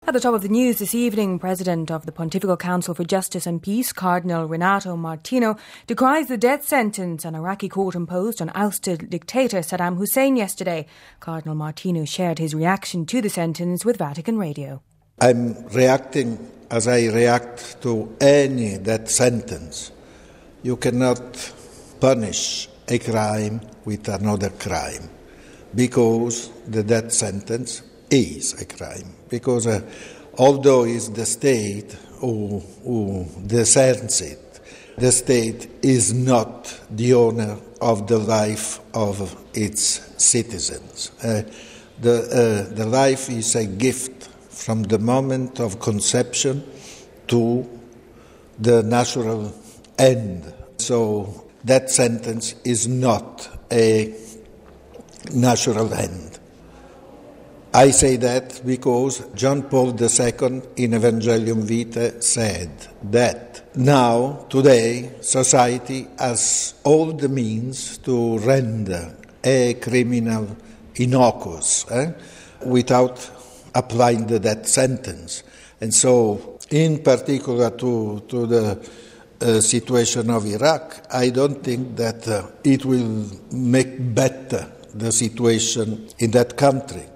At the top of the news this evening, President of the Pontifical Council for Justice and Peace, Cardinal Renato Martino, decries the death sentence an Iraqi court imposed on ousted dictator Saddam Hussein yesterday. Cardinal Martino shared his reaction to the sentence with Vatican Radio. I'm reacting as I react to any death sentence. You cannot punish a crime with another crime, because the death sentence is a crime. Because although it's the state who discerns it, the state is not the owner of the life of its citizens. The life is a gift from the moment of conception to the natural end. So that sentence is not a natural end. I say that because John Paul II in Evangelium Vitae said that now, today, society has all the means to render a criminal innocuous without applying the death sentence. And so, in particular to the situation of Iraq, I don't think that it will make better the situation in that country.